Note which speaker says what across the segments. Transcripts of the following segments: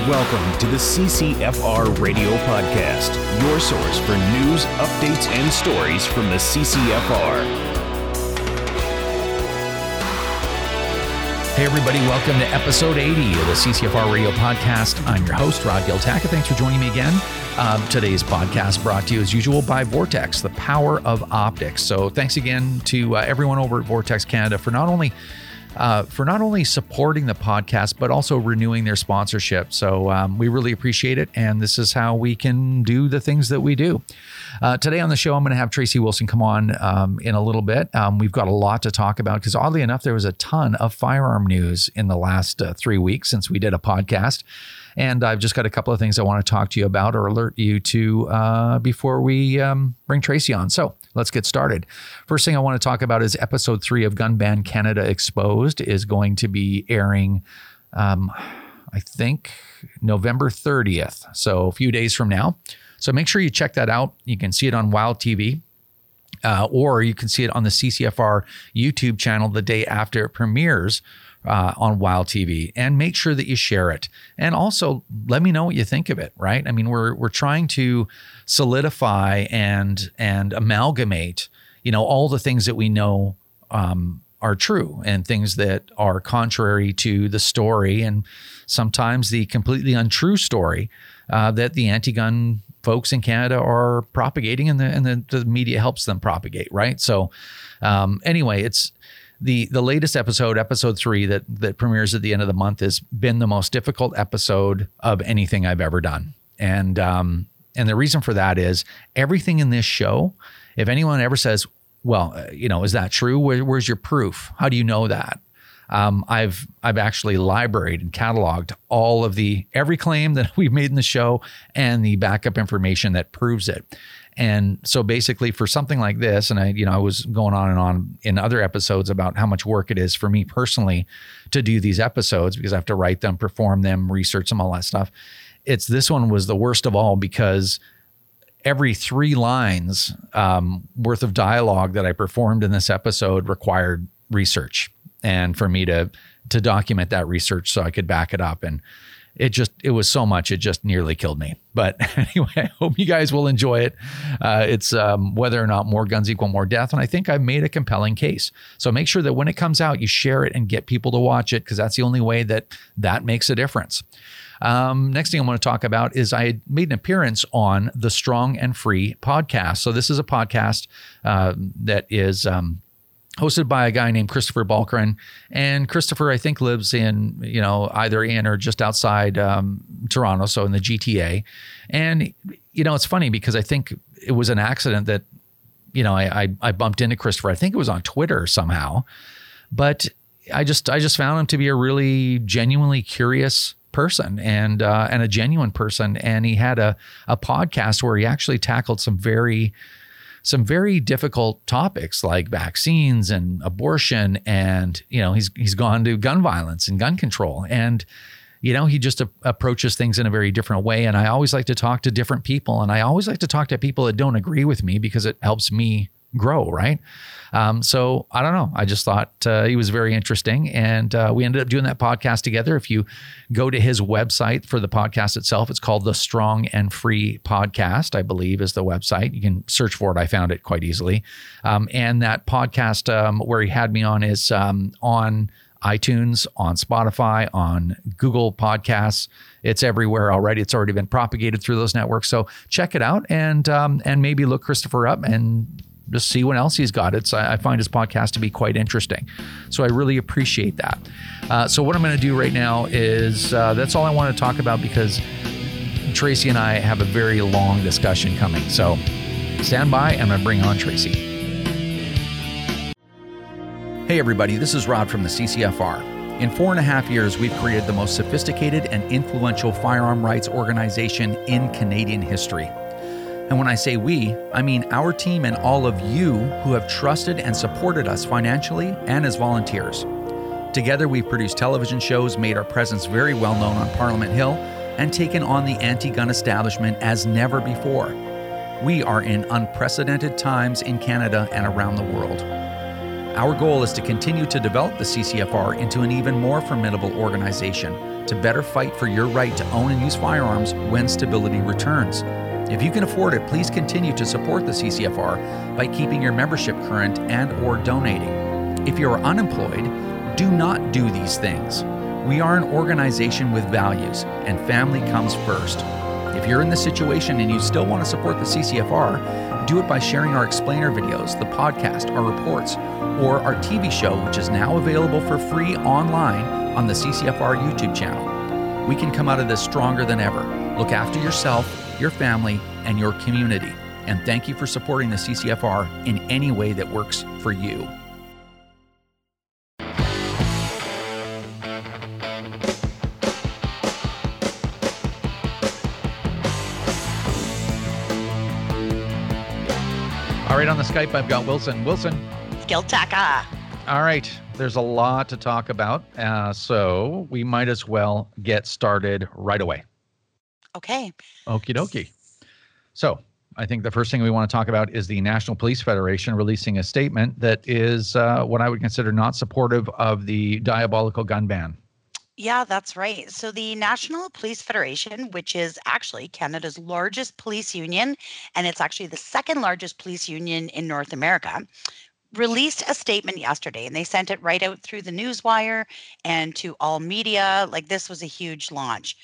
Speaker 1: Welcome to the CCFR Radio Podcast, your source for news, updates, and stories from the CCFR.
Speaker 2: Hey everybody, welcome to episode 80 of the CCFR Radio Podcast. I'm your host, Rod Giltaka. Thanks for joining me again. Today's podcast brought to you as usual by Vortex, the power of optics. So thanks again to everyone over at Vortex Canada for not only supporting the podcast, but also renewing their sponsorship. So we really appreciate it. And this is how we can do the things that we do. Today on the show, I'm going to have Tracy Wilson come on in a little bit. We've got a lot to talk about because oddly enough, there was a ton of firearm news in the last 3 weeks since we did a podcast. And I've just got a couple of things I want to talk to you about or alert you to before we bring Tracy on. So let's get started. First thing I want to talk about is episode 3 of Gun Ban Canada Exposed is going to be airing, I think, November 30th. So a few days from now. So make sure you check that out. You can see it on Wild TV. Or you can see it on the CCFR YouTube channel the day after it premieres on Wild TV, and make sure that you share it. And also let me know what you think of it, right? I mean, we're trying to solidify and amalgamate, all the things that we know are true and things that are contrary to the story and sometimes the completely untrue story that the anti-gun folks in Canada are propagating and the media helps them propagate, right? So anyway, it's the latest episode 3 that premieres at the end of the month has been the most difficult episode of anything I've ever done. And the reason for that is everything in this show, if anyone ever says, well, is that true? Where's your proof? How do you know that? I've actually libraried and cataloged all of every claim that we've made in the show and the backup information that proves it. And so basically for something like this, and I was going on and on in other episodes about how much work it is for me personally to do these episodes because I have to write them, perform them, research them, all that stuff. This one was the worst of all because every 3 lines worth of dialogue that I performed in this episode required research and for me to document that research so I could back it up. And it was so much, it just nearly killed me. But anyway, I hope you guys will enjoy it. It's whether or not more guns equal more death. And I think I've made a compelling case. So make sure that when it comes out, you share it and get people to watch it because that's the only way that makes a difference. Next thing I want to talk about is I made an appearance on the Strong and Free podcast. So this is a podcast that is hosted by a guy named Christopher Balkran. And Christopher, I think, lives in, either in or just outside Toronto, so in the GTA. And, it's funny because I think it was an accident that, I bumped into Christopher. I think it was on Twitter somehow. But I just found him to be a really genuinely curious person and a genuine person. And he had a podcast where he actually tackled some very difficult topics like vaccines and abortion. And, he's gone to gun violence and gun control. And, he just approaches things in a very different way. And I always like to talk to different people. And I always like to talk to people that don't agree with me because it helps me grow, right? So I don't know. I just thought he was very interesting. And we ended up doing that podcast together. If you go to his website for the podcast itself, it's called the Strong and Free Podcast, I believe is the website. You can search for it. I found it quite easily. And that podcast where he had me on is on iTunes, on Spotify, on Google Podcasts. It's everywhere already. It's already been propagated through those networks. So check it out and maybe look Christopher up and just see what else he's got. I find his podcast to be quite interesting. So I really appreciate that. So what I'm going to do right now is that's all I want to talk about because Tracy and I have a very long discussion coming. So stand by. I'm going to bring on Tracy. Hey everybody, this is Rod from the CCFR. In 4.5 years, we've created the most sophisticated and influential firearm rights organization in Canadian history. And when I say we, I mean our team and all of you who have trusted and supported us financially and as volunteers. Together, we've produced television shows, made our presence very well known on Parliament Hill, and taken on the anti-gun establishment as never before. We are in unprecedented times in Canada and around the world. Our goal is to continue to develop the CCFR into an even more formidable organization to better fight for your right to own and use firearms when stability returns. If you can afford it, please continue to support the CCFR by keeping your membership current and or donating. If you are unemployed, do not do these things. We are an organization with values, and family comes first. If you're in this situation and you still want to support the CCFR, do it by sharing our explainer videos, the podcast, our reports, or our TV show, which is now available for free online on the CCFR YouTube channel. We can come out of this stronger than ever. Look after yourself, your family, and your community. And thank you for supporting the CCFR in any way that works for you. All right, on the Skype, I've got Wilson. Wilson.
Speaker 3: Giltaka.
Speaker 2: All right, there's a lot to talk about, so we might as well get started right away.
Speaker 3: Okay.
Speaker 2: Okie dokie. So I think the first thing we want to talk about is the National Police Federation releasing a statement that is what I would consider not supportive of the diabolical gun ban.
Speaker 3: Yeah, that's right. So the National Police Federation, which is actually Canada's largest police union, and it's actually the second largest police union in North America, released a statement yesterday, and they sent it right out through the newswire and to all media. Like, this was a huge launch.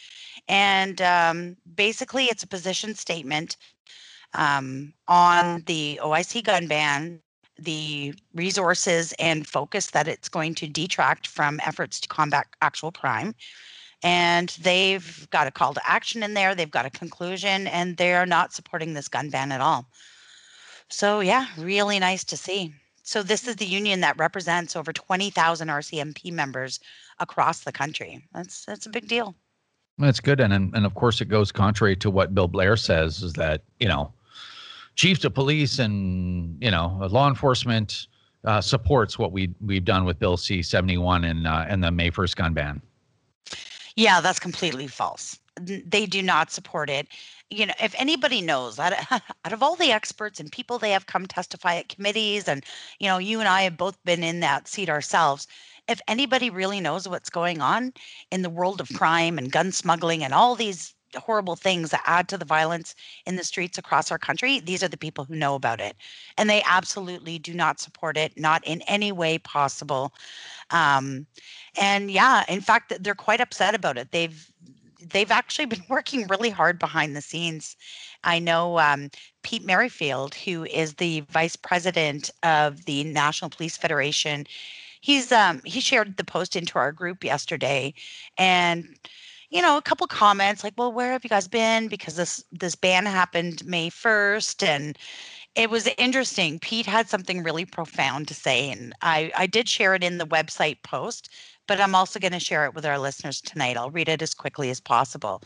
Speaker 3: And basically, it's a position statement on the OIC gun ban, the resources and focus that it's going to detract from efforts to combat actual crime. And they've got a call to action in there. They've got a conclusion, and they're not supporting this gun ban at all. So, yeah, really nice to see. So this is the union that represents over 20,000 RCMP members across the country. That's a big deal.
Speaker 2: That's good. And of course, it goes contrary to what Bill Blair says, is that, chiefs of police and, law enforcement supports what we've done with Bill C-71 and the May 1st gun ban.
Speaker 3: Yeah, that's completely false. They do not support it. If anybody knows, out of all the experts and people they have come testify at committees, and, you and I have both been in that seat ourselves, if anybody really knows what's going on in the world of crime and gun smuggling and all these horrible things that add to the violence in the streets across our country, these are the people who know about it. And they absolutely do not support it, not in any way possible. And yeah, in fact, they're quite upset about it. They've actually been working really hard behind the scenes. I know Pete Merrifield, who is the vice president of the National Police Federation, he shared the post into our group yesterday, and a couple comments like, well, where have you guys been? Because this ban happened May 1st, and it was interesting. Pete had something really profound to say, and I did share it in the website post, but I'm also going to share it with our listeners tonight. I'll read it as quickly as possible.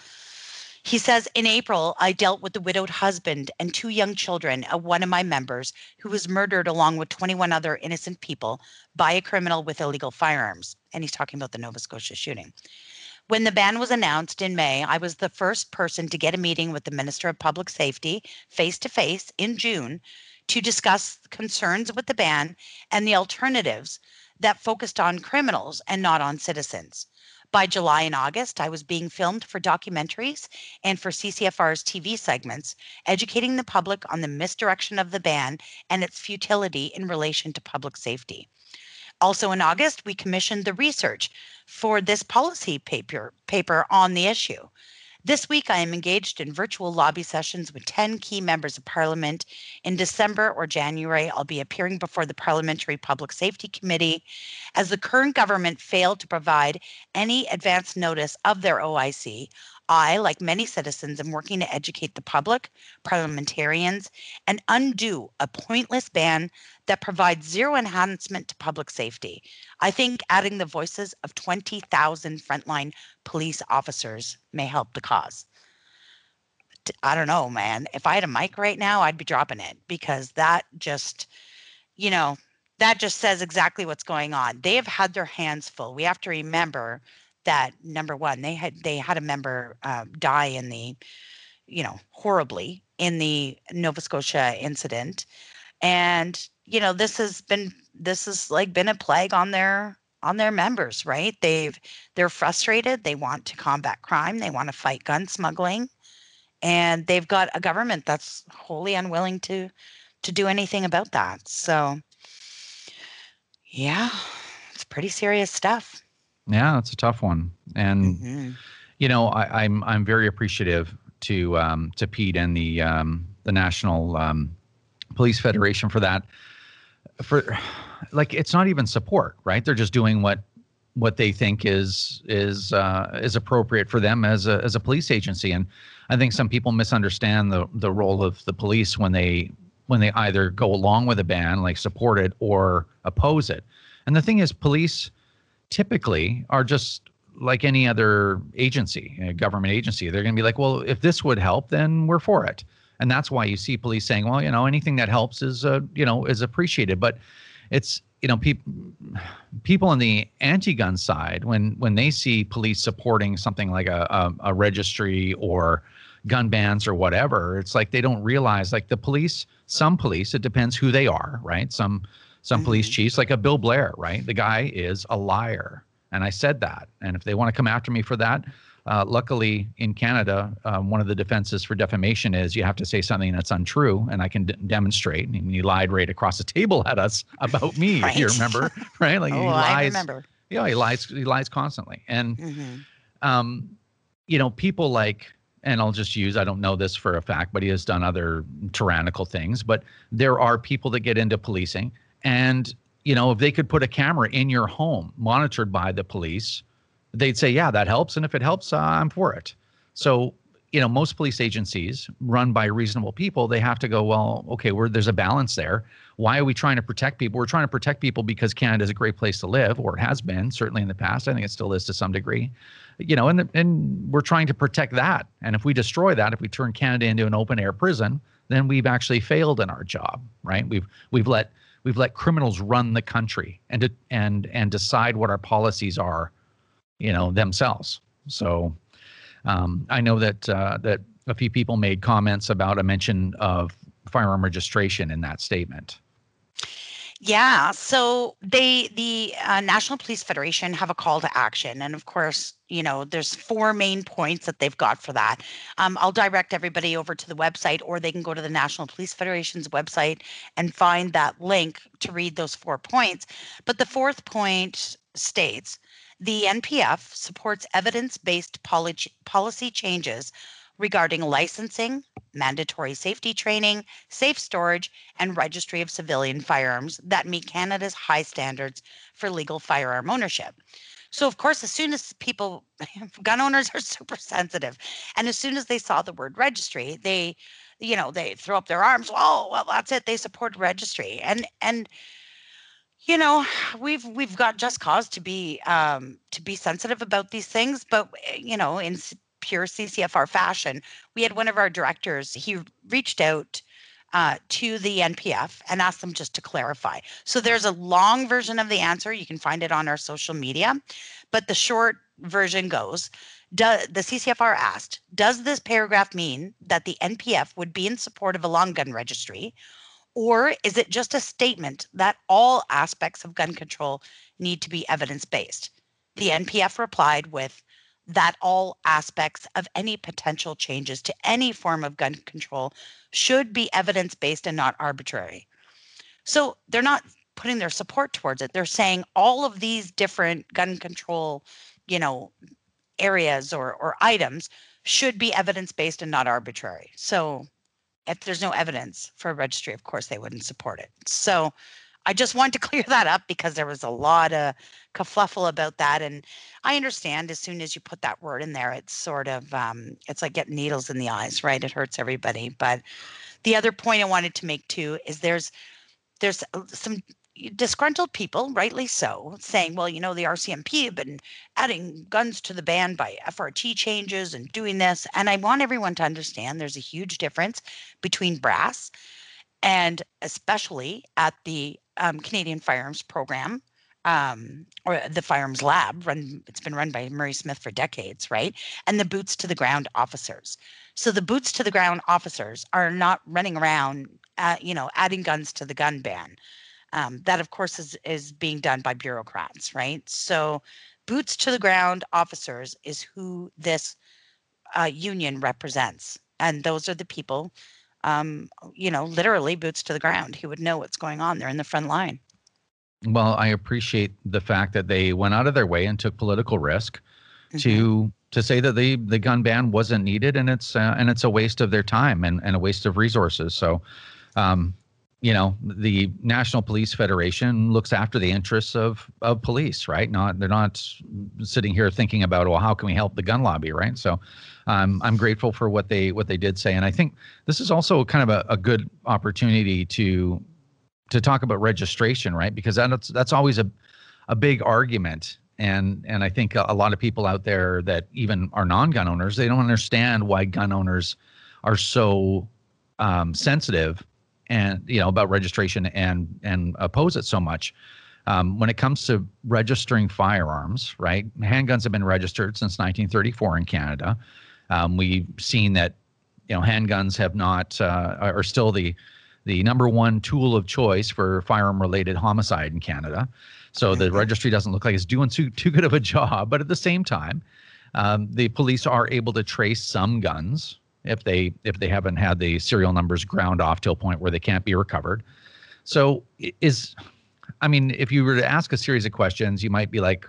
Speaker 3: He says, in April, I dealt with the widowed husband and 2 young children of one of my members who was murdered along with 21 other innocent people by a criminal with illegal firearms. And he's talking about the Nova Scotia shooting. When the ban was announced in May, I was the first person to get a meeting with the Minister of Public Safety face-to-face in June to discuss concerns with the ban and the alternatives that focused on criminals and not on citizens. By July and August, I was being filmed for documentaries and for CCFR's TV segments, educating the public on the misdirection of the ban and its futility in relation to public safety. Also in August, we commissioned the research for this policy paper on the issue. This week, I am engaged in virtual lobby sessions with 10 key members of Parliament. In December or January, I'll be appearing before the Parliamentary Public Safety Committee. As the current government failed to provide any advance notice of their OIC, I, like many citizens, am working to educate the public, parliamentarians, and undo a pointless ban that provides zero enhancement to public safety. I think adding the voices of 20,000 frontline police officers may help the cause. I don't know, man. If I had a mic right now, I'd be dropping it, because that just says exactly what's going on. They have had their hands full. We have to remember that, number one, they had a member die in the, horribly in the Nova Scotia incident. And, this has been this has like been a plague on their members, right? They're frustrated. They want to combat crime. They want to fight gun smuggling, and they've got a government that's wholly unwilling to do anything about that. So, yeah, it's pretty serious stuff.
Speaker 2: Yeah, it's a tough one. And
Speaker 3: Hmm.
Speaker 2: I'm very appreciative to Pete and the National Police Federation for that. For like, it's not even support, right? They're just doing what they think is appropriate for them as a police agency. And I think some people misunderstand the role of the police when they either go along with a ban, like support it, or oppose it. And the thing is, police typically are just like any other agency, a government agency. They're going to be like, well, if this would help, then we're for it. And that's why you see police saying, well, anything that helps is appreciated. But it's, people on the anti-gun side, when they see police supporting something like a registry or gun bans or whatever, it's like they don't realize, like, some police, it depends who they are, right? Some police
Speaker 3: Hmm.
Speaker 2: chiefs, like a Bill Blair, right? The guy is a liar. And I said that. And if they want to come after me for that, luckily in Canada, one of the defenses for defamation is you have to say something that's untrue, and I can demonstrate. And he lied right across the table at us about me, if you
Speaker 3: Right.
Speaker 2: remember, right? Like,
Speaker 3: Oh,
Speaker 2: he
Speaker 3: I
Speaker 2: lies.
Speaker 3: remember.
Speaker 2: Yeah, he lies. He lies constantly. And
Speaker 3: Hmm.
Speaker 2: um, people like, and I'll just use, I don't know this for a fact, but he has done other tyrannical things. But there are people that get into policing, and if they could put a camera in your home monitored by the police, they'd say, yeah, that helps. And if it helps, I'm for it. So, most police agencies run by reasonable people. They have to go, well, okay, there's a balance there. Why are we trying to protect people? We're trying to protect people because Canada is a great place to live, or it has been, certainly in the past. I think it still is to some degree. And we're trying to protect that. And if we destroy that, if we turn Canada into an open air prison, then we've actually failed in our job, right? We've let criminals run the country and decide what our policies are, themselves. So I know that a few people made comments about a mention of firearm registration in that statement.
Speaker 3: Yeah, so the National Police Federation have a call to action, and of course, there's four main points that they've got for that. I'll direct everybody over to the website, or they can go to the National Police Federation's website and find that link to read those 4 points. But the fourth point states the NPF supports evidence-based policy changes regarding licensing, mandatory safety training, safe storage, and registry of civilian firearms that meet Canada's high standards for legal firearm ownership. So, of course, as soon as gun owners are super sensitive, and as soon as they saw the word registry, they throw up their arms. Oh, well, that's it. They support registry, and you know, we've got just cause to be sensitive about these things, but in pure CCFR fashion, we had one of our directors. He reached out to the NPF and asked them just to clarify. So there's a long version of the answer. You can find it on our social media, but the short version goes. The CCFR asked, does this paragraph mean that the NPF would be in support of a long gun registry, or is it just a statement that all aspects of gun control need to be evidence based? The NPF replied with that all aspects of any potential changes to any form of gun control should be evidence based and not arbitrary. So they're not putting their support towards it. They're saying all of these different gun control, you know, areas or items should be evidence based and not arbitrary. So if there's no evidence for a registry, of course they wouldn't support it. So I just wanted to clear that up because there was a lot of kerfluffle about that. And I understand as soon as you put that word in there, it's sort of it's like getting needles in the eyes, right? It hurts everybody. But the other point I wanted to make too is there's some disgruntled people, rightly so, saying, well, the RCMP have been adding guns to the ban by FRT changes and doing this. And I want everyone to understand there's a huge difference between brass and especially at the Canadian Firearms Program, or the Firearms Lab. It's been run by Murray Smith for decades, right? And the boots to the ground officers. So the boots to the ground officers are not running around, adding guns to the gun ban. That, of course, is being done by bureaucrats, right? So, boots to the ground officers is who this union represents, and those are the people, literally boots to the ground, who would know what's going on. They're in the front line.
Speaker 2: Well, I appreciate the fact that they went out of their way and took political risk
Speaker 3: Hmm.
Speaker 2: to say that the gun ban wasn't needed, and it's a waste of their time and a waste of resources. So, um, the National Police Federation looks after the interests of police, right? They're not sitting here thinking about, well, how can we help the gun lobby, right? So, I'm grateful for what they did say, and I think this is also kind of a good opportunity to talk about registration, right? Because that's always a big argument. And I think a lot of people out there that even are non-gun owners, they don't understand why gun owners are so sensitive and about registration and oppose it so much. When it comes to registering firearms, right? Handguns have been registered since 1934 in Canada. We've seen that handguns have not are still the number one tool of choice for firearm-related homicide in Canada. So the registry doesn't look like it's doing too good of a job. But at the same time, the police are able to trace some guns if they haven't had the serial numbers ground off to a point where they can't be recovered. So if you were to ask a series of questions, you might be like,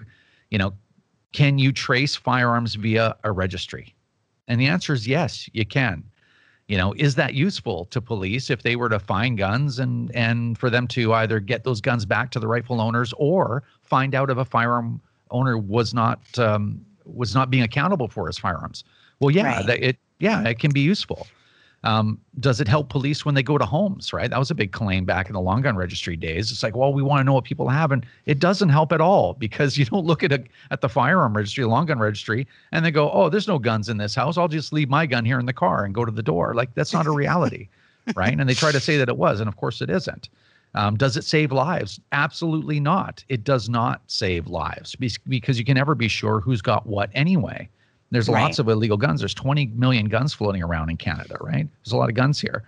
Speaker 2: can you trace firearms via a registry? And the answer is yes, you can. Is that useful to police if they were to find guns and for them to either get those guns back to the rightful owners or find out if a firearm owner was not being accountable for his firearms? Well, yeah,
Speaker 3: Right.
Speaker 2: it can be useful. Does it help police when they go to homes, right? That was a big claim back in the long gun registry days. It's like, well, we want to know what people have, and it doesn't help at all because you don't look at the firearm registry, long gun registry, and they go, oh, there's no guns in this house. I'll just leave my gun here in the car and go to the door. Like, that's not a reality, right? And they try to say that it was, and of course it isn't. Does it save lives? Absolutely not. It does not save lives because you can never be sure who's got what anyway. There's lots
Speaker 3: Right.
Speaker 2: of illegal guns. There's 20 million guns floating around in Canada, right? There's a lot of guns here.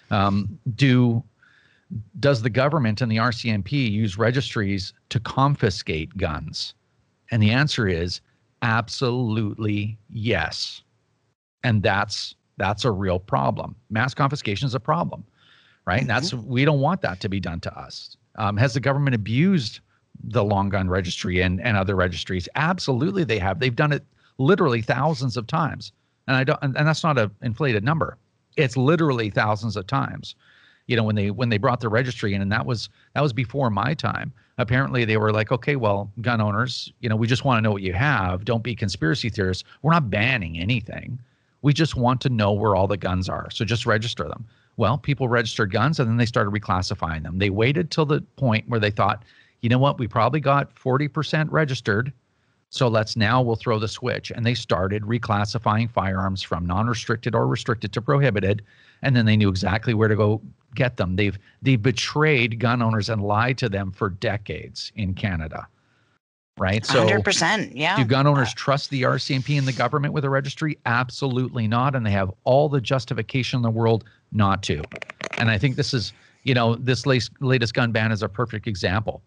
Speaker 2: Does the government and the RCMP use registries to confiscate guns? And the answer is absolutely yes. And that's a real problem. Mass confiscation is a problem, right? And
Speaker 3: Hmm.
Speaker 2: we don't want that to be done to us. Has the government abused the long gun registry and other registries? Absolutely, they have. They've done it literally thousands of times, and that's not an inflated number. It's literally thousands of times. When they brought the registry in, and that was before my time. Apparently, they were like, okay, well, gun owners, we just want to know what you have. Don't be conspiracy theorists. We're not banning anything. We just want to know where all the guns are. So just register them. Well, people registered guns, and then they started reclassifying them. They waited till the point where they thought, you know what, we probably got 40% registered. So we'll throw the switch. And they started reclassifying firearms from non-restricted or restricted to prohibited. And then they knew exactly where to go get them. They've betrayed gun owners and lied to them for decades in Canada, right? So
Speaker 3: 100%.
Speaker 2: do
Speaker 3: Yeah.
Speaker 2: gun owners trust the RCMP and the government with a registry? Absolutely not. And they have all the justification in the world not to. And I think this is, this latest gun ban is a perfect example.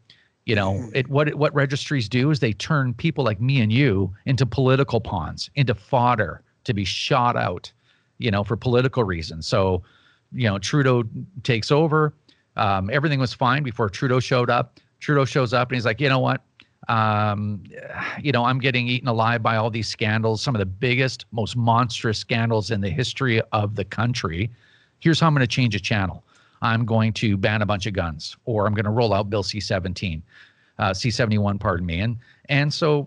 Speaker 2: What registries do is they turn people like me and you into political pawns, into fodder to be shot out, for political reasons. So, Trudeau takes over. Everything was fine before Trudeau showed up. Trudeau shows up and he's like, you know what? I'm getting eaten alive by all these scandals, some of the biggest, most monstrous scandals in the history of the country. Here's how I'm going to change a channel. I'm going to ban a bunch of guns, or I'm going to roll out Bill C-71, pardon me. And so,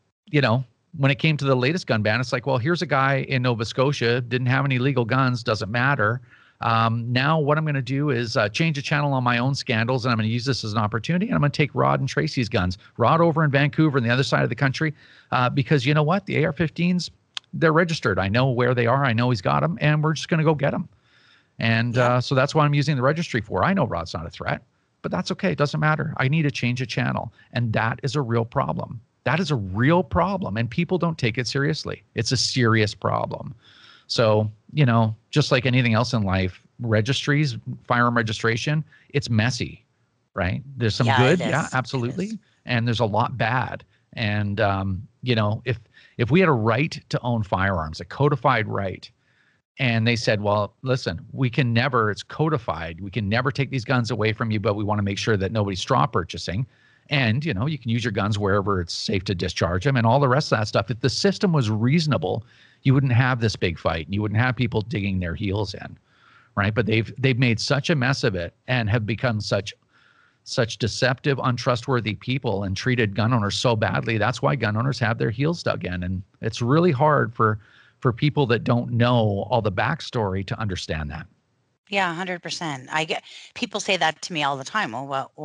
Speaker 2: when it came to the latest gun ban, it's like, well, here's a guy in Nova Scotia, didn't have any legal guns, doesn't matter. Now what I'm going to do is change the channel on my own scandals, and I'm going to use this as an opportunity, and I'm going to take Rod and Tracy's guns. Rod over in Vancouver on the other side of the country, because you know what? The AR-15s, they're registered. I know where they are. I know he's got them, and we're just going to go get them. And so that's what I'm using the registry for. I know Rod's not a threat, but that's okay. It doesn't matter. I need to change a channel. And that is a real problem. That is a real problem. And people don't take it seriously. It's a serious problem. So, just like anything else in life, registries, firearm registration, it's messy. right? There's some
Speaker 3: Yeah, it
Speaker 2: good, yeah,
Speaker 3: is. It is.
Speaker 2: absolutely, and there's a lot bad. And if we had a right to own firearms, a codified right, and they said, well, listen, we can never, it's codified, we can never take these guns away from you, but we want to make sure that nobody's straw purchasing. And, you can use your guns wherever it's safe to discharge them and all the rest of that stuff. If the system was reasonable, you wouldn't have this big fight and you wouldn't have people digging their heels in, right? But they've made such a mess of it and have become such deceptive, untrustworthy people and treated gun owners so badly. That's why gun owners have their heels dug in. And it's really hard for people that don't know all the backstory to understand that.
Speaker 3: Yeah, 100%. I get people say that to me all the time.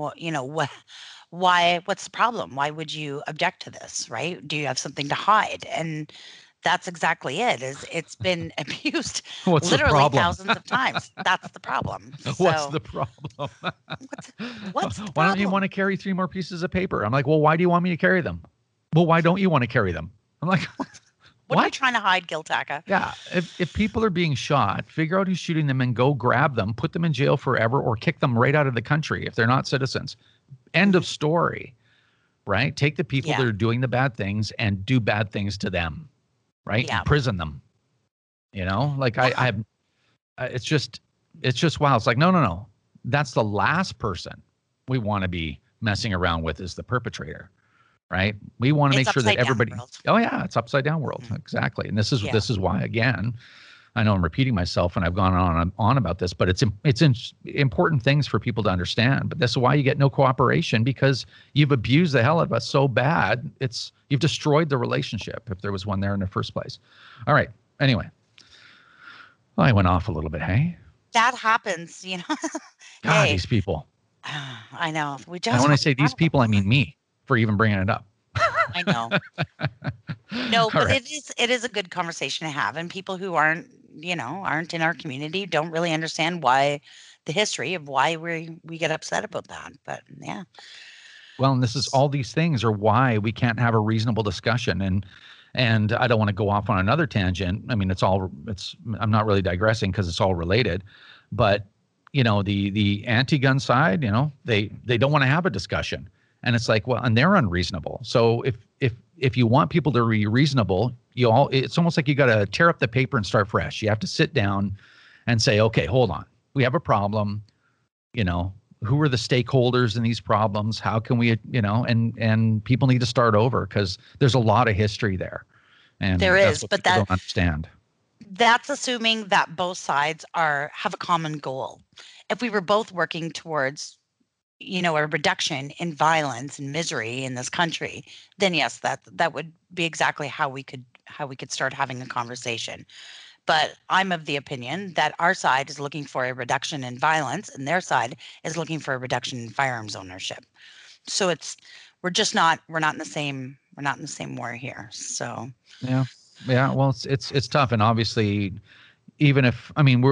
Speaker 3: Why, what's the problem? Why would you object to this, right? Do you have something to hide? And that's exactly it. Is it's been abused
Speaker 2: What's the
Speaker 3: literally
Speaker 2: problem?
Speaker 3: thousands of times. That's the problem.
Speaker 2: What's
Speaker 3: So
Speaker 2: the problem?
Speaker 3: what's what's the
Speaker 2: Why don't you want to
Speaker 3: problem?
Speaker 2: carry 3 more pieces of paper? I'm like, well, why do you want me to carry them? Well, why don't you want to carry them? I'm like,
Speaker 3: What are you
Speaker 2: what?
Speaker 3: trying to hide, Giltaca?
Speaker 2: Yeah, if people are being shot, figure out who's shooting them and go grab them, put them in jail forever, or kick them right out of the country if they're not citizens. End
Speaker 3: Mhm.
Speaker 2: of story, right? Take the people that
Speaker 3: Yeah,
Speaker 2: are doing the bad things and do bad things to them, right?
Speaker 3: yeah,
Speaker 2: Imprison them. Like I
Speaker 3: yeah.
Speaker 2: have, it's just wow. It's like no, no, no. That's the last person we want to be messing around with is the perpetrator, right? We want to
Speaker 3: It's
Speaker 2: make sure that
Speaker 3: upside down
Speaker 2: everybody.
Speaker 3: world.
Speaker 2: Oh yeah, it's upside down world
Speaker 3: Mhm.
Speaker 2: exactly. And this is
Speaker 3: Yeah.
Speaker 2: why again. I know I'm repeating myself and I've gone on about this, but it's important things for people to understand. But this is why you get no cooperation because you've abused the hell out of us so bad. You've destroyed the relationship if there was one there in the first place. All right. Anyway, I went off a little bit. Hey,
Speaker 3: That happens.
Speaker 2: God,
Speaker 3: Hey,
Speaker 2: these people.
Speaker 3: I know. We
Speaker 2: And
Speaker 3: just
Speaker 2: when I
Speaker 3: have
Speaker 2: say
Speaker 3: to
Speaker 2: these
Speaker 3: have them.
Speaker 2: people, I mean me for even bringing it up.
Speaker 3: I know. No,
Speaker 2: All
Speaker 3: but
Speaker 2: right.
Speaker 3: it is a good conversation to have, and people who aren't in our community don't really understand why the history of why we get upset about that. But yeah.
Speaker 2: Well, and this is all these things are why we can't have a reasonable discussion. And I don't want to go off on another tangent. I mean, I'm not really digressing because it's all related. But the anti-gun side, they don't want to have a discussion. And it's like, well, and they're unreasonable. So if you want people to be reasonable, it's almost like you got to tear up the paper and start fresh. You have to sit down and say, okay, hold on. We have a problem, you know, who are the stakeholders in these problems? How can we, and people need to start over because there's a lot of history there.
Speaker 3: There
Speaker 2: And that's
Speaker 3: is,
Speaker 2: what
Speaker 3: but
Speaker 2: people don't understand.
Speaker 3: that's assuming that both sides have a common goal. If we were both working towards, a reduction in violence and misery in this country, then yes, that would be exactly how we could start having a conversation. But I'm of the opinion that our side is looking for a reduction in violence and their side is looking for a reduction in firearms ownership. So we're not in the same war here. So
Speaker 2: Yeah. Yeah. Well, it's tough. And obviously, even if, I mean,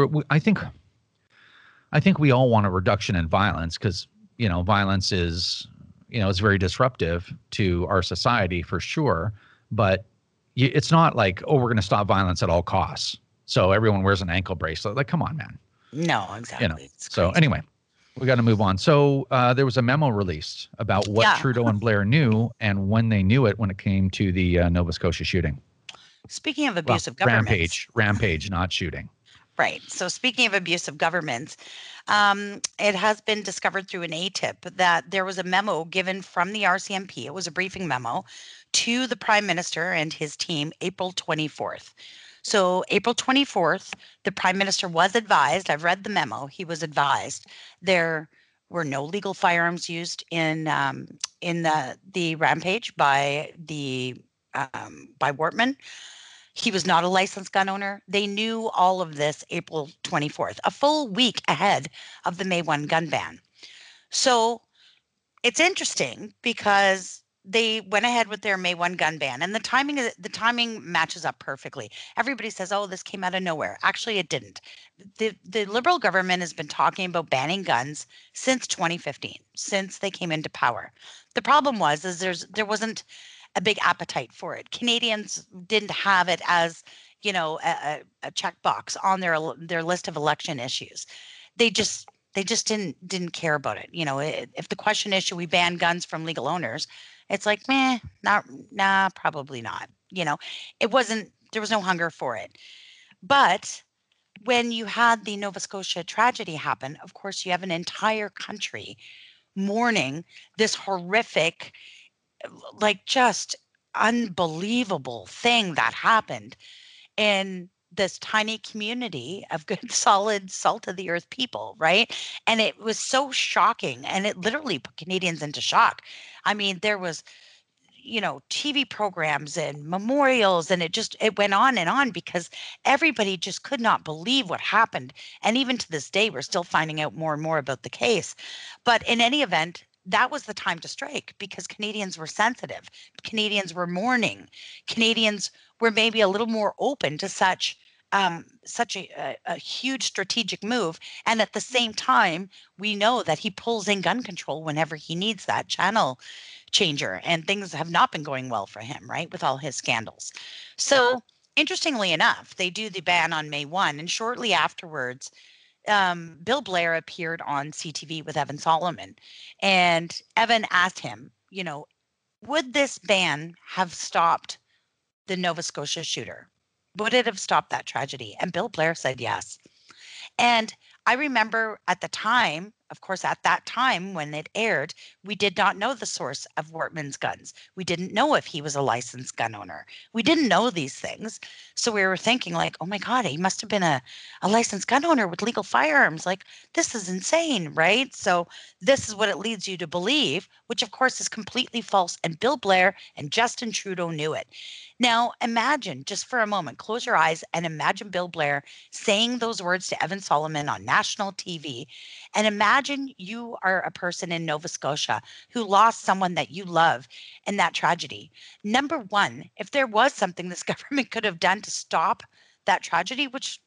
Speaker 2: I think we all want a reduction in violence because, violence is, it's very disruptive to our society for sure. But it's not like, oh, we're going to stop violence at all costs. So everyone wears an ankle bracelet. Like, come on, man.
Speaker 3: no,
Speaker 2: You know.
Speaker 3: exactly. It's
Speaker 2: So
Speaker 3: crazy.
Speaker 2: anyway, we got to move on. So there was a memo released about what
Speaker 3: Yeah.
Speaker 2: Trudeau and Blair knew and when they knew it when it came to the Nova Scotia shooting.
Speaker 3: Speaking of
Speaker 2: Well,
Speaker 3: abusive governments,
Speaker 2: rampage, not shooting.
Speaker 3: right. So speaking of abusive governments, it has been discovered through an ATIP that there was a memo given from the RCMP. It was a briefing memo to the Prime Minister and his team April 24th. So April 24th, the Prime Minister was advised. I've read the memo. He was advised there were no legal firearms used in the rampage by Wortman. He was not a licensed gun owner. They knew all of this April 24th, a full week ahead of the May 1 gun ban. So it's interesting because they went ahead with their May 1 gun ban and the timing matches up perfectly. Everybody says, "Oh, this came out of nowhere." Actually, it didn't. The Liberal government has been talking about banning guns since 2015, since they came into power. The problem was is there wasn't a big appetite for it. Canadians didn't have it as, a checkbox on their list of election issues. They just They just didn't care about it. If the question is, should we ban guns from legal owners? It's like, meh, not, nah, probably not. It wasn't. There was no hunger for it. But when you had the Nova Scotia tragedy happen, of course, you have an entire country mourning this horrific, like just unbelievable thing that happened in this tiny community of good, solid, salt of the earth people, right? And it was so shocking, and it literally put Canadians into shock. I mean, there was TV programs and memorials, and it went on because everybody just could not believe what happened. And even to this day, we're still finding out more and more about the case. But in any event, that was the time to strike because Canadians were sensitive. Canadians were mourning. Canadians were maybe a little more open to such a huge strategic move. And at the same time, we know that he pulls in gun control whenever he needs that channel changer. And things have not been going well for him, right, with all his scandals. So interestingly enough, they do the ban on May 1. And shortly afterwards, Bill Blair appeared on CTV with Evan Solomon. And Evan asked him, would this ban have stopped the Nova Scotia shooter? Would it have stopped that tragedy? And Bill Blair said yes. And I remember at the time, of course, at that time when it aired, we did not know the source of Wortman's guns. We didn't know if he was a licensed gun owner. We didn't know these things. So we were thinking like, oh my God, he must have been a licensed gun owner with legal firearms. Like, this is insane, right? So this is what it leads you to believe, which of course is completely false. And Bill Blair and Justin Trudeau knew it. Now, imagine just for a moment, close your eyes and imagine Bill Blair saying those words to Evan Solomon on national TV. And imagine you are a person in Nova Scotia who lost someone that you love in that tragedy. Number one, if there was something this government could have done to stop that tragedy, which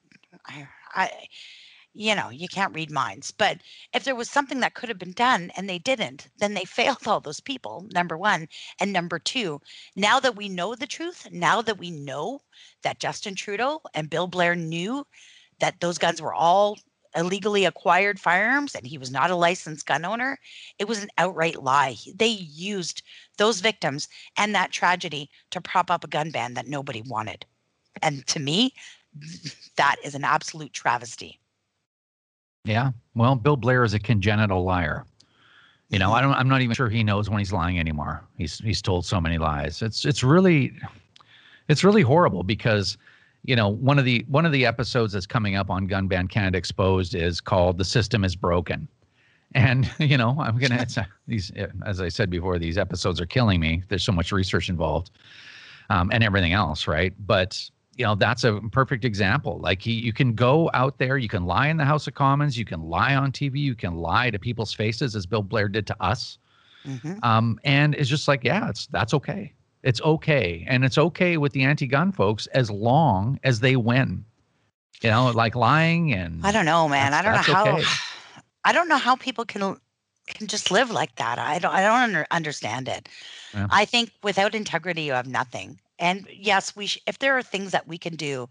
Speaker 3: you can't read minds, but if there was something that could have been done and they didn't, then they failed all those people, number one. And number two, now that we know the truth, now that we know that Justin Trudeau and Bill Blair knew that those guns were all illegally acquired firearms and he was not a licensed gun owner, it was an outright lie. They used those victims and that tragedy to prop up a gun ban that nobody wanted. And to me, that is an absolute travesty.
Speaker 2: Yeah. Well, Bill Blair is a congenital liar. I'm not even sure he knows when he's lying anymore. He's told so many lies. It's really horrible because, one of the episodes that's coming up on Gun Ban Canada Exposed is called "The System is Broken." And, I'm going to, these, as I said before, these episodes are killing me. There's so much research involved, and everything else. Right. But, that's a perfect example. Like you can go out there, you can lie in the House of Commons, you can lie on TV, you can lie to people's faces as Bill Blair did to us. Mm-hmm. And it's just like, yeah, that's okay. It's okay. And it's okay with the anti-gun folks as long as they win, like lying. And
Speaker 3: I don't know, man. I don't know how people can just live like that. I don't understand it. Yeah. I think without integrity, you have nothing. And yes, if there are things that we can do,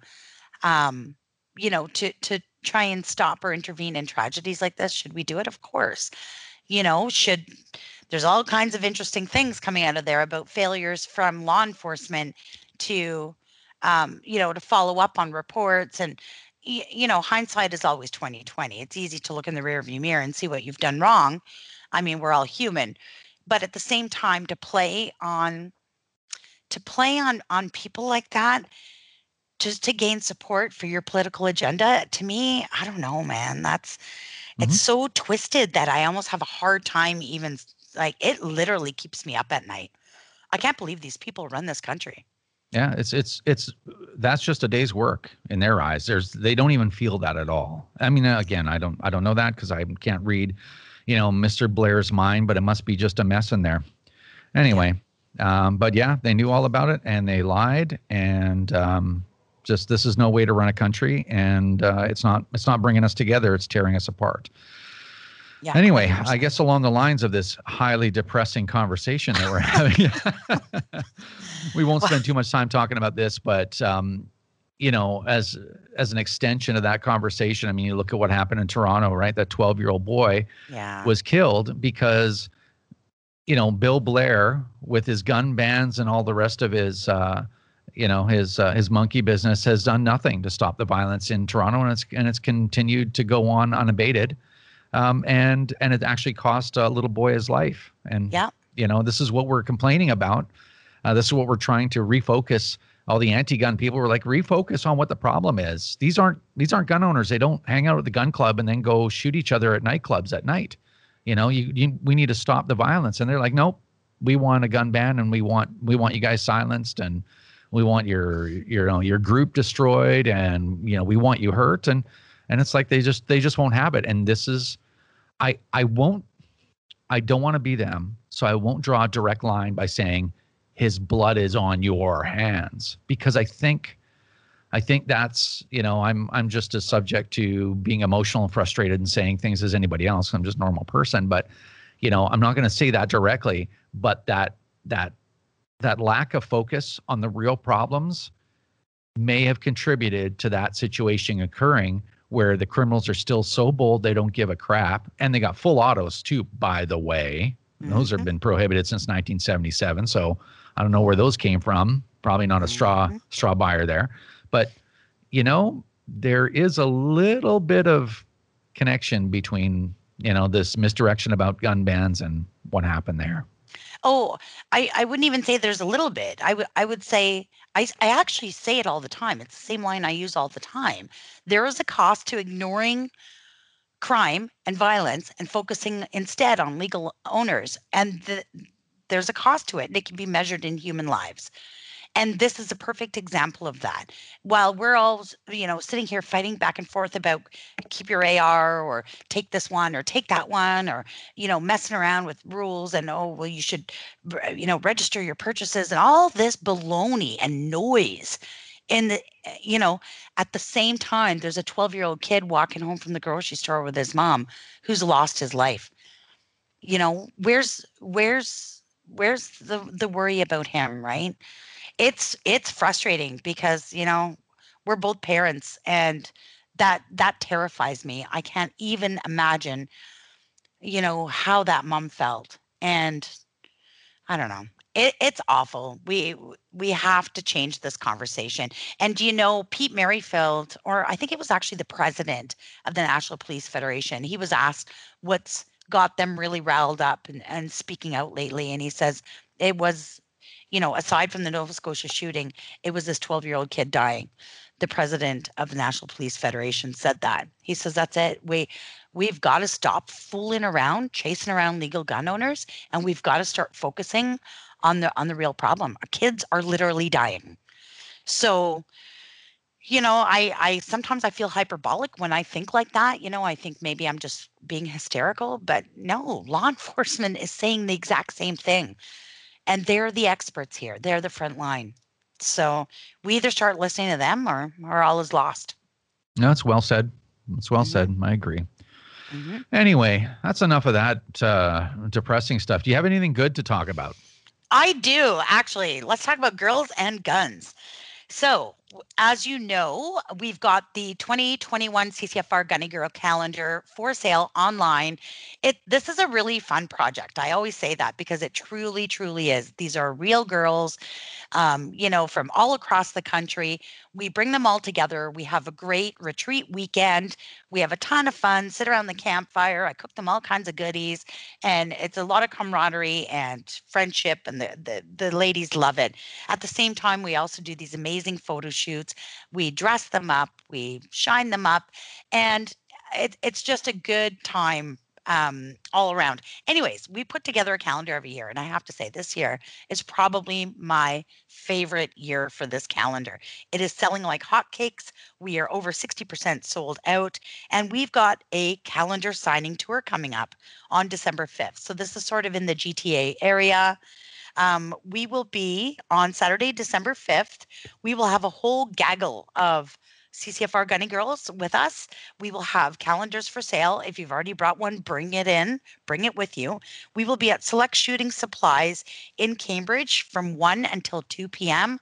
Speaker 3: to try and stop or intervene in tragedies like this, should we do it? Of course. There's all kinds of interesting things coming out of there about failures from law enforcement to follow up on reports. And, hindsight is always 20/20. It's easy to look in the rearview mirror and see what you've done wrong. I mean, we're all human. But at the same time, to play on people like that, just to gain support for your political agenda, to me, I don't know, man. It's so twisted that I almost have a hard time even, like, it literally keeps me up at night. I can't believe these people run this country.
Speaker 2: Yeah, that's just a day's work in their eyes. They don't even feel that at all. I mean, again, I don't know that because I can't read, Mr. Blair's mind, but it must be just a mess in there. Anyway. Yeah. But yeah, they knew all about it and they lied, and this is no way to run a country, and it's not bringing us together. It's tearing us apart. Yeah. Anyway, 100%. I guess along the lines of this highly depressing conversation that we're having, we won't spend too much time talking about this, but as an extension of that conversation, I mean, you look at what happened in Toronto, right? That 12-year-old boy
Speaker 3: Yeah.
Speaker 2: was killed because, Bill Blair with his gun bans and all the rest of his monkey business has done nothing to stop the violence in Toronto, and it's continued to go on unabated. And it actually cost a little boy his life. And
Speaker 3: Yeah.
Speaker 2: this is what we're complaining about. This is what we're trying to refocus. All the anti-gun people were like, refocus on what the problem is. These aren't gun owners. They don't hang out at the gun club and then go shoot each other at nightclubs at night. We need to stop the violence. And they're like, nope, we want a gun ban, and we want you guys silenced, and we want your group destroyed, and we want you hurt, and it's like they just won't have it. And this is, I don't want to be them, so I won't draw a direct line by saying his blood is on your hands, because I think that's, I'm just as subject to being emotional and frustrated and saying things as anybody else. I'm just a normal person, but I'm not going to say that directly, but that lack of focus on the real problems may have contributed to that situation occurring, where the criminals are still so bold they don't give a crap, and they got full autos too, by the way. Those have been prohibited since 1977, so I don't know where those came from. Probably not a straw buyer there. But, there is a little bit of connection between, this misdirection about gun bans and what happened there.
Speaker 3: Oh, I wouldn't even say there's a little bit. I would say I actually say it all the time. It's the same line I use all the time. There is a cost to ignoring crime and violence and focusing instead on legal owners. And there's a cost to it, and it can be measured in human lives. And this is a perfect example of that. While we're all, sitting here fighting back and forth about keep your AR, or take this one or take that one, or, messing around with rules, and, oh, well, you should, register your purchases, and all this baloney and noise. In the, you know, at the same time, there's a 12-year-old kid walking home from the grocery store with his mom who's lost his life. Where's the worry about him, right? It's frustrating because, we're both parents, and that terrifies me. I can't even imagine, how that mom felt. And I don't know. It's awful. We have to change this conversation. And do you know Pete Merrifield, or I think it was actually the president of the National Police Federation, he was asked what's got them really riled up and speaking out lately. And he says it was, aside from the Nova Scotia shooting, it was this 12-year-old kid dying. The president of the National Police Federation said that. He says that's it. We've got to stop fooling around, chasing around legal gun owners, and we've got to start focusing on the real problem. Our kids are literally dying. So, I sometimes I feel hyperbolic when I think like that. I think maybe I'm just being hysterical, but no, law enforcement is saying the exact same thing. And they're the experts here. They're the front line. So we either start listening to them, or all is lost.
Speaker 2: No, it's well said. It's well
Speaker 3: Hmm.
Speaker 2: said. I agree.
Speaker 3: Hmm.
Speaker 2: Anyway, that's enough of that depressing stuff. Do you have anything good to talk about?
Speaker 3: I do, actually. Let's talk about girls and guns. So, as you know, we've got the 2021 CCFR Gunny Girl calendar for sale online. This is a really fun project. I always say that because it truly, truly is. These are real girls, from all across the country. We bring them all together. We have a great retreat weekend. We have a ton of fun, sit around the campfire. I cook them all kinds of goodies, and it's a lot of camaraderie and friendship, and the ladies love it. At the same time, we also do these amazing photo shoots. We dress them up, we shine them up, and it's just a good time, all around. Anyways, we put together a calendar every year, and I have to say, this year is probably my favorite year for this calendar. It is selling like hotcakes. We are over 60% sold out, and we've got a calendar signing tour coming up on December 5th. So this is sort of in the GTA area. We will be on Saturday, December 5th. We will have a whole gaggle of CCFR Gunny Girls with us. We will have calendars for sale. If you've already brought one, bring it in, bring it with you. We will be at Select Shooting Supplies in Cambridge from 1 until 2 p.m.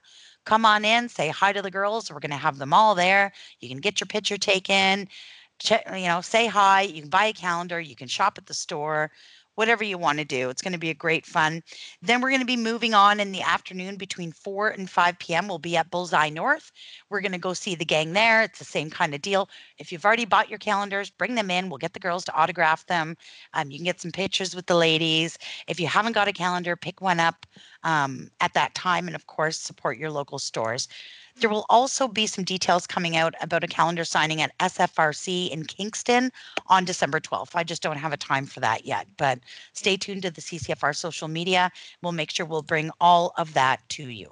Speaker 3: come on in, say hi to the girls. We're going to have them all there. You can get your picture taken, say hi. You can buy a calendar. You can shop at the store. Whatever you want to do. It's going to be a great fun. Then we're going to be moving on in the afternoon between 4 and 5 p.m. We'll be at Bullseye North. We're going to go see the gang there. It's the same kind of deal. If you've already bought your calendars, bring them in. We'll get the girls to autograph them. You can get some pictures with the ladies. If you haven't got a calendar, pick one up at that time. And of course, support your local stores. There will also be some details coming out about a calendar signing at SFRC in Kingston on December 12th. I just don't have a time for that yet, but stay tuned to the CCFR social media. We'll make sure we'll bring all of that to you.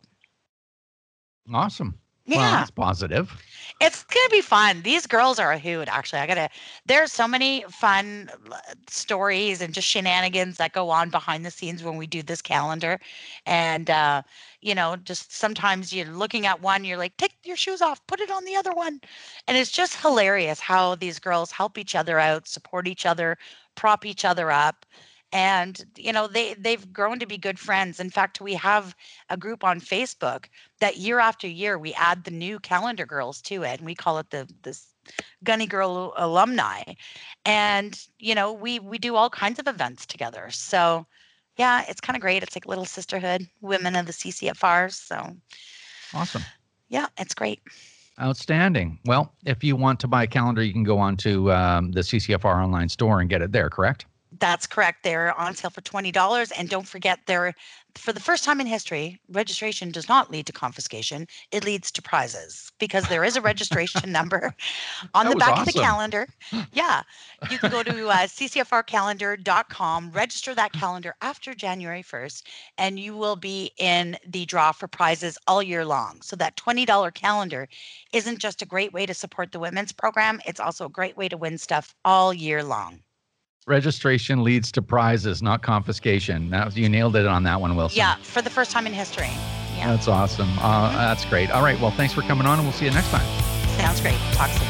Speaker 2: Awesome.
Speaker 3: Yeah.
Speaker 2: Well, that's positive.
Speaker 3: It's going to be fun. These girls are a hoot, actually. There's so many fun stories and just shenanigans that go on behind the scenes when we do this calendar. And, just sometimes you're looking at one, you're like, take your shoes off, put it on the other one. And it's just hilarious how these girls help each other out, support each other, prop each other up. And, they've grown to be good friends. In fact, we have a group on Facebook that year after year, we add the new calendar girls to it. And we call it this Gunny Girl Alumni. And, we do all kinds of events together. So, yeah, it's kind of great. It's like little sisterhood, women of the CCFRs. So
Speaker 2: awesome.
Speaker 3: Yeah, it's great.
Speaker 2: Outstanding. Well, if you want to buy a calendar, you can go on to the CCFR online store and get it there, correct?
Speaker 3: That's correct. They're on sale for $20. And don't forget, for the first time in history, registration does not lead to confiscation. It leads to prizes because there is a registration number on the back of the calendar. Yeah. You can go to ccfrcalendar.com, register that calendar after January 1st, and you will be in the draw for prizes all year long. So that $20 calendar isn't just a great way to support the women's program. It's also a great way to win stuff all year long.
Speaker 2: Registration leads to prizes, not confiscation. You nailed it on that one, Wilson.
Speaker 3: Yeah, for the first time in history. Yeah.
Speaker 2: That's awesome. That's great. All right. Well, thanks for coming on, and we'll see you next time.
Speaker 3: Sounds great. Talk soon.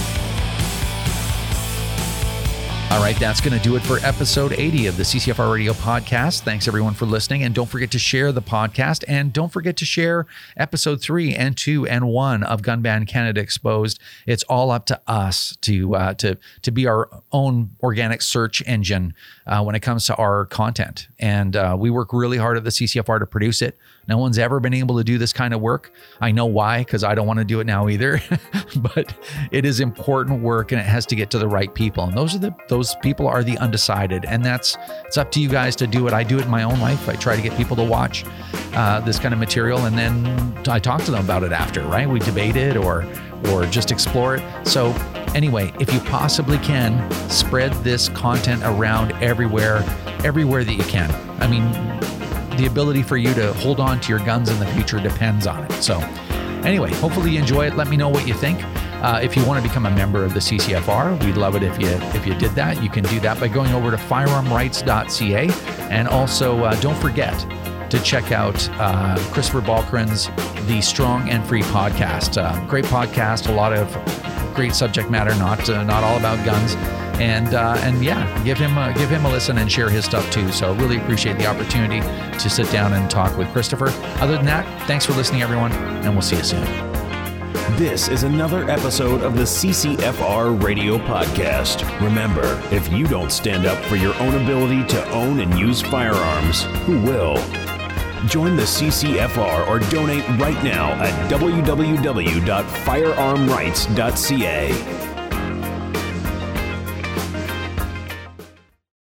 Speaker 2: All right, that's going to do it for episode 80 of the CCFR Radio Podcast. Thanks, everyone, for listening. And don't forget to share the podcast. And don't forget to share episode 3 and 2 and 1 of Gun Ban Canada Exposed. It's all up to us to be our own organic search engine when it comes to our content. And we work really hard at the CCFR to produce it. No one's ever been able to do this kind of work. I know why, because I don't want to do it now either. But it is important work, and it has to get to the right people. And those people are the undecided. And it's up to you guys to do it. I do it in my own life. I try to get people to watch this kind of material, and then I talk to them about it after, right? We debate it or just explore it. So anyway, if you possibly can, spread this content around everywhere that you can. I mean, the ability for you to hold on to your guns in the future depends on it. So anyway, hopefully you enjoy it. Let me know what you think. If you want to become a member of the CCFR, we'd love it if you did that. You can do that by going over to firearmrights.ca. And also don't forget to check out Christopher Balkran's The Strong and Free podcast. Great podcast, a lot of great subject matter, not all about guns. And yeah, give him a listen and share his stuff too. So really appreciate the opportunity to sit down and talk with Christopher. Other than that, thanks for listening, everyone, and we'll see you soon.
Speaker 1: This is another episode of the CCFR Radio Podcast. Remember, if you don't stand up for your own ability to own and use firearms, who will? Join the CCFR or donate right now at www.firearmrights.ca.